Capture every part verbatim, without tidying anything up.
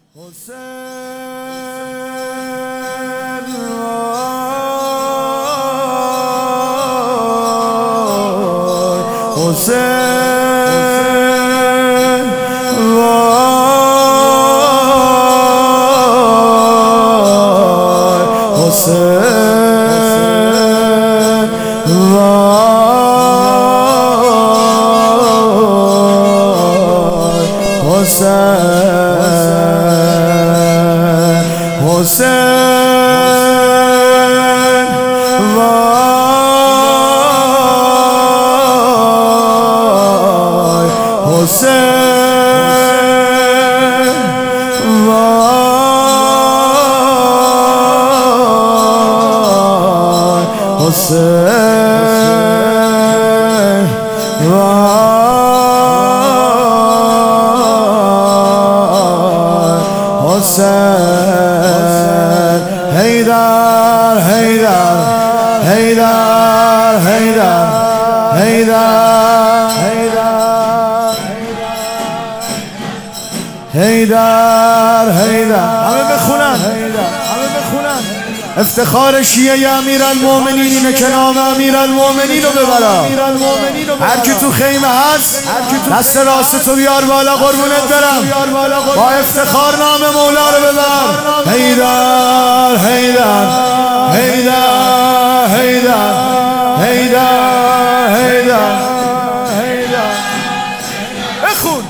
حیدر حیدر همه بخونن همه بخونن. افتخار شیعه امیرالمومنین اینه که نام امیرالمومنین رو ببرا. هر کی تو خیمه هست دست راست تو بیار بالا قربونت برم، با افتخار نام مولا رو ببر. حیدر حیدر حیدر حیدر حیدر حیدر حیدر. بخون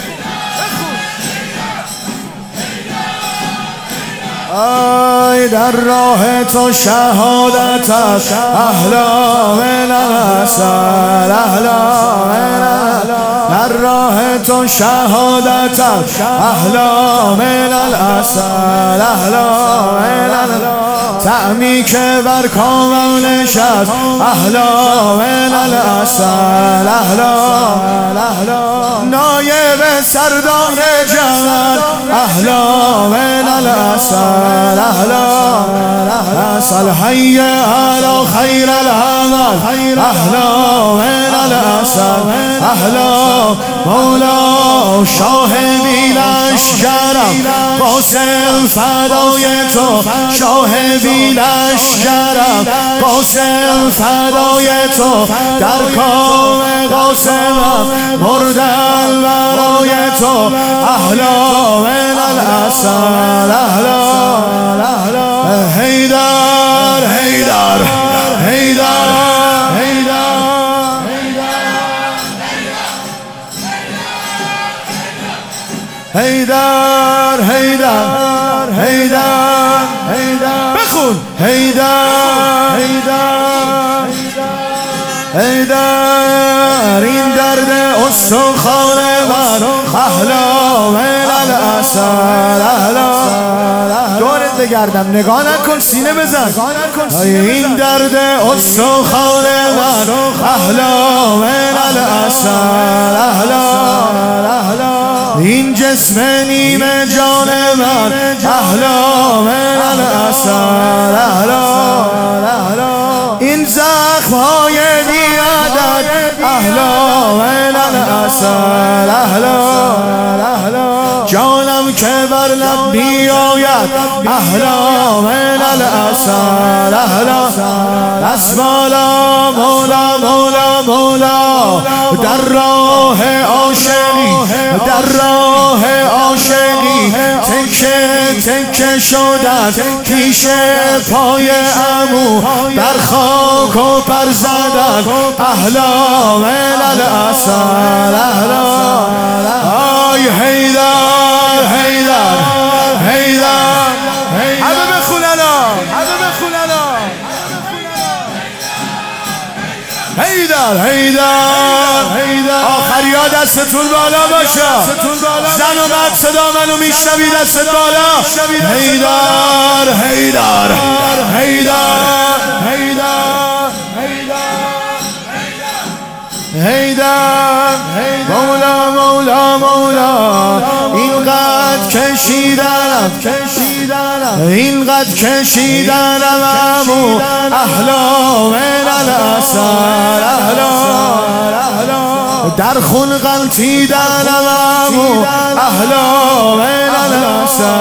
آی در راه تو شهادت است اهلا من العسل اهلا من العسل. در راه تو شهادت است اهلا من العسل اهلا من العسل. طعمی که بر کامم نشست اهلا من العسل اهلا اهلا. نایب سردار جمال اهلا من العسل اهلا اهلا. حي على خير العمل اهلا من العسل اهلا. مولا شاه بیلشگرم قاسم فدای تو، شاه بیلشگرم قاسم فدای تو. در کام قاسمم مردن برای تو اهلا من العسل اهلا اهلا. حیدر حیدر حیدر حیدر حیدر حیدر حیدر حیدر. بخون حیدر حیدر حیدر. این درد استخوان من اهلا من العسل اهلا. دورت بگردم نگاه نکن سینه بزن. این درد استخوان من اهلا من العسل اهلا اهلا. این جسم نیمه جان من اهلا من العسل اهلا اهلا. این زخم‌های بی عدد اهلا من العسل اهلا اهلا. جانم که بر لب بیاید اهلا من العسل اهلا. دست بالا مولا مولا مولا. در راه عاشقی در راه عاشقی تکه تکه شدن پیش پای عمو، در خاک و پر زدن اهلا من العسل اهلا. آی حیدر حیدر حیدر. همه بخوننا همه بخوننا. حیدر حیدر حیدر. آخریا دستتون بالا باشه. زن و مرد صدا منو میشنوی دست بالا. حیدر حیدر حیدر حیدر حیدر. مولا مولا مولا. اینقدر کشیدنم کشیدنم اینقدر کشیدنم امو اهلا من العسل اهلا اهلا. در خون غلطیدنم امو اهلا من العسل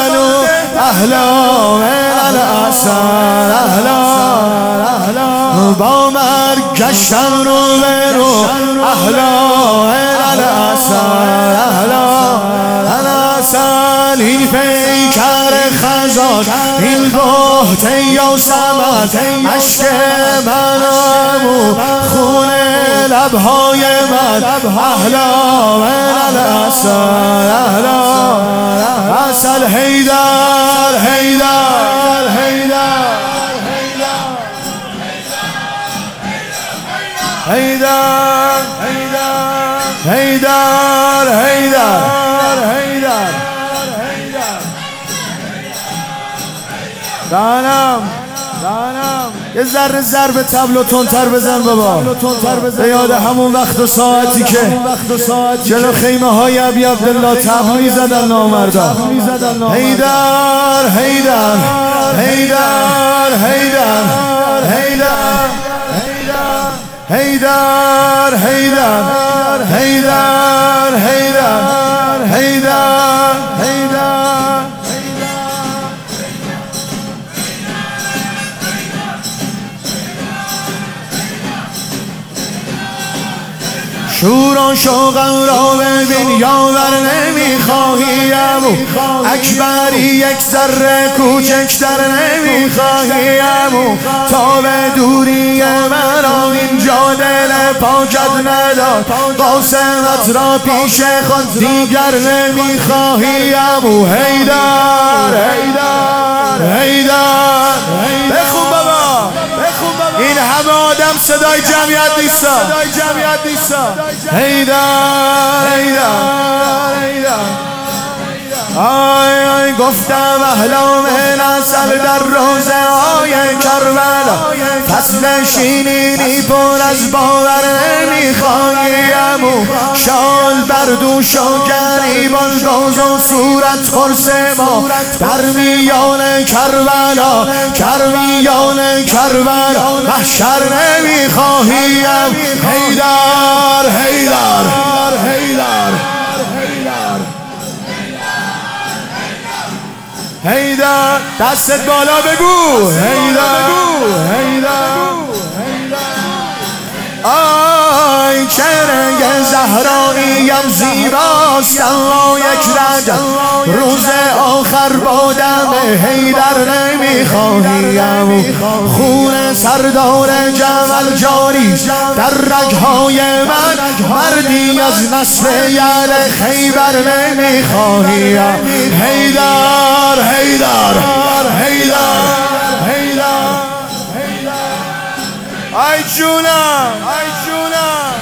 بلو اهلا من الاسر اهلا با مرگ گشتم رو به رو اهلا من الاسر اهلا الاسر این پیکر خزان این بهت یاسمن عشق منم و خون لبهای من اهلا من الاسر اهلا اصل حیدر حیدر حیدر حیدر حیدر حیدر حیدر دانم دانم یه ذره ضرب تبل تندتر بزن بابا به یاد همون وقت و ساعتی که جلو خیمه های ابی عبدالله تبل میزدن نامردا حیدر حیدر حیدر حیدر حیدر حیدر حیدر حیدر حیدر حیدر حیدر شور و شوقم را ببین یاور نمیخواهی ابو اکبری یک ذره کوچکتر نمیخواهی ابو تا به دوری مرا اینجا دل پاکت نداد قاسمت را پیش خود دیگر نمیخواهی ابو حیدر حیدر حیدر بخون بابا این همه آدم صدای جمعیت نیستا حیدر حیدر آی آی گفتم اهلا من اصل در روزه های کربلا فصل شینینی پر از باور نمیخواهی امو شال بر دوش و گریبان گوز و صورت خرس ما در میان کربلا کرمیان کربلا محشر نمیخواهی ام حیدر حیدر حیدر حیدر دستت بالا بگو حیدر حیدر آی چرنگ زهراییم زیباست الله یک رجب روز آخر با دم حیدر نمیخواهیم خون سردار جمل جاری در رگهای من مردی از نسل یل خیبر نمیخواهیم حیدر حیدر حیدر حیدر ای جونم ای جونم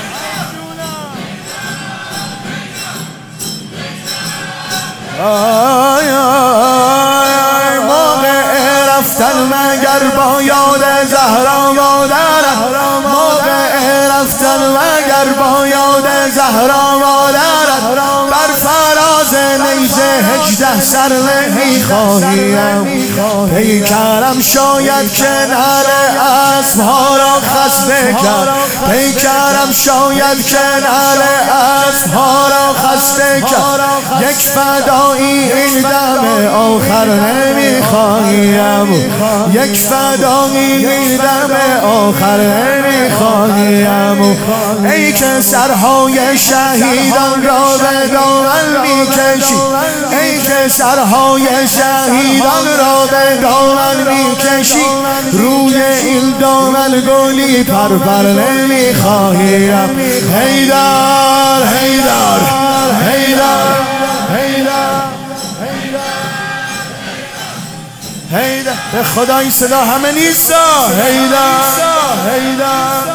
آی آی موقع رفتن مگر با یاد زهرا مادرم موقع رفتن مگر با یاد زهرا مادرم بر فراز نیزه هجده سر نمیخواهیم پیکرم شاید کنار اسبها را خسته کرد پیکرم شاید کنار اسبها را خسته کرد یک فدایی این دم آخر نمیخواهیم یک فدایی این دم آخر نمیخواهیم ای که سرهای شهیدان را به دامن میکشی ای که سرهای شهیدان را به دامن میکشی روی این دامن گلی پرپر نمیخواهیم حیدر حیدر حیدر حیدر حیدر به خدا این صدا همه نیستا حیدر حیدر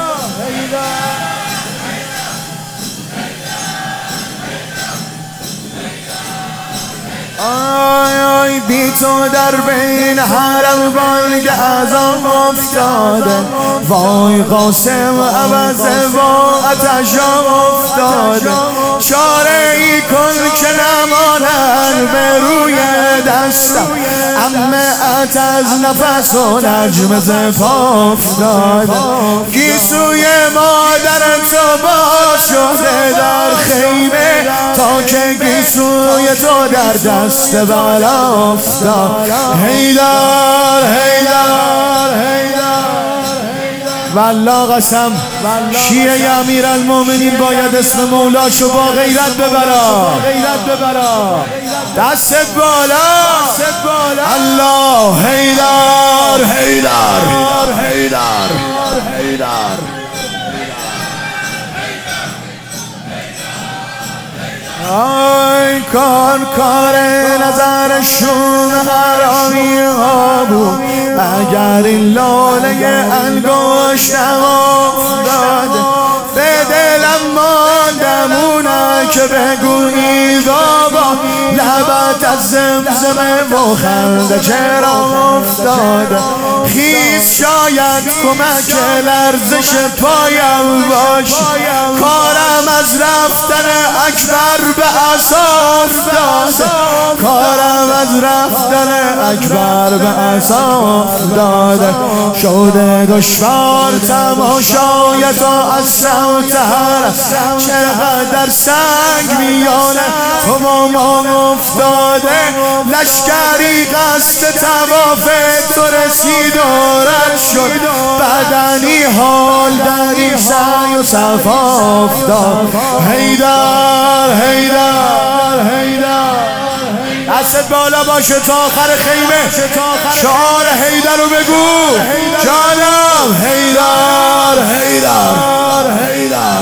آی آی بی تو در بین حرم بانگ اذان افتاده وای قاسم عوض با آتشم افتاده چاره ای کن که نمانن به روی دستم امه از نفس و نجم زفا افتاده گیسوی مادر تو باز شده در خیمه تا که گیسوی سایه تو در دست بلا افتاد. حیدر حیدر حیدر والله قسم شیعه امیرالمومنین باید اسم مولاشو با غیرت ببرا، دستت بالا الله. حیدر حیدر حیدر حیدر آی کار کار نظرشون حرامی ها بود، اگر این لاله انگشت افتاد به دلم ماندم اونا که بگویی بابا لبت از زمزمه و خنده چرا افتاد. خیز شاید کمک لرزش پایم باش، کارم از رفتن اکبر به عصا افتاد، کارم از رفتن اکبر به عصا افتاد. شده دشوار تماشای تو از سمت هر چقدر سنگ میانه همامان افتاده. لشکری قصد تواف تو رسید و رد شد، بدنی حال در این سعی و صفا افتاد. حیدر حیدر حیدر دستت بالا باشه تا آخر خیمه، شعار حیدر رو بگو جانم. حیدر حیدر حیدر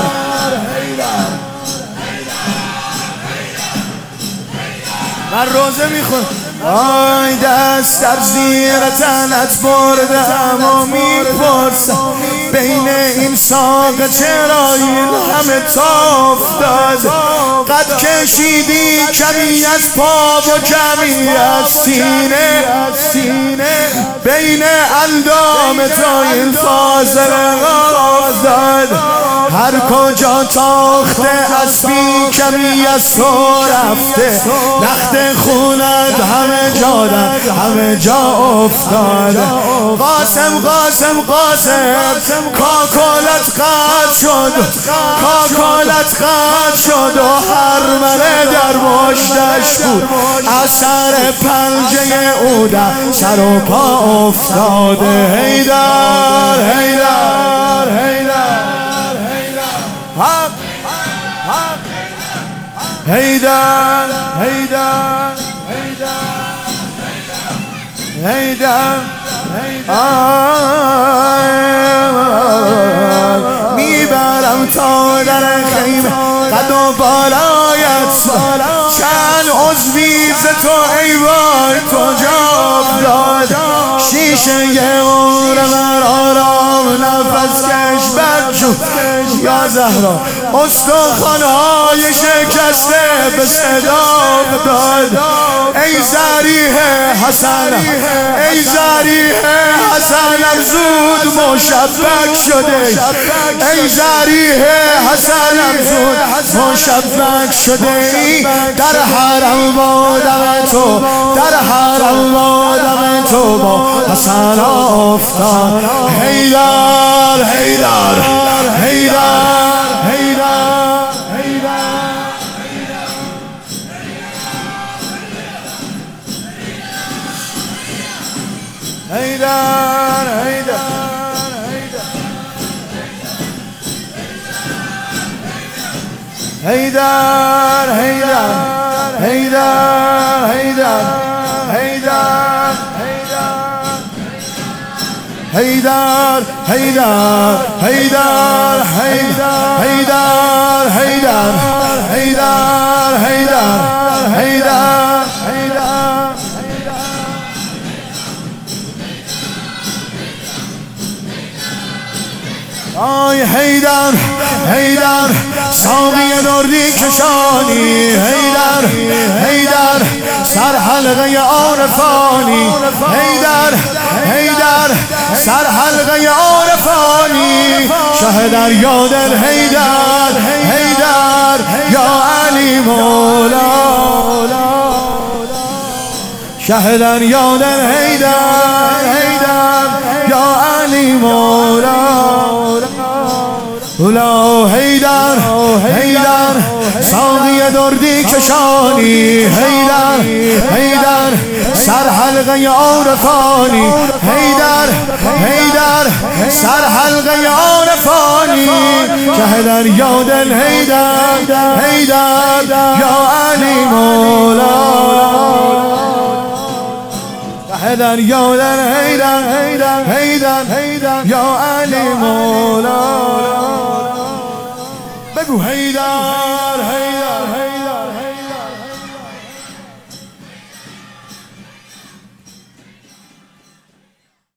من روزه میخونم. آی دست در زیر تنت بردم و میپرسم بین این ساق چرا این همه تاف داد. قد کشیدی کمی از پا و کمی از سینه، بین اندام تا این فاصله افتاد. هر کجا تاخته اسبی کمی از تو رفته، لخت خونت همه جا در همه جا افتاد. قاسم قاسم قاسم کاکلت قطع شد، کاکلت قطع شد و هر مره در مشتش بود، از سر پنجه او در سر و پا افتاده. حیدر حیدر حیدر حق حیدر حیدر حیدر میبرم تا در خیمه قد و بالایت، چند عضوی ز تو ای وای کجا افتاد. شیشه عمر من آرام نفس کش بدجو یا زهرا، استخوان‌های شکسته به صدا افتاد. ای ذریح حسنم ای ذریح حسنم زود مشبک شده، ای ذریح حسنم زود مشبک شده ای. در حرم با دم تو در حرم با دم تو با حسن افتاد. حیدر حیدر حیدر حیدر حیدر حیدر حیدر حیدر حیدر حیدر حیدر حیدر حیدر حیدر حیدر حیدر حیدر حیدر حیدر آی حیدر حیدر ساقی دردی کشانی، حیدر حیدر سر حلقه عارفانی، حیدر حیدر سر حلقه عارفانی. شه دریا دل حیدر حیدر یا علی مولا، شه دریا دل حیدر حیدر یا علی مولا. اولا حیدر حیدر ساقی دردی کشانی حیدر حیدر سر حلقه عارفانی حیدر حیدر سر حلقه عارفانی که در یاد حیدر حیدر یا علی مولا حیدر یاد حیدر حیدر حیدر یا علی مولا بگو حیدر حیدر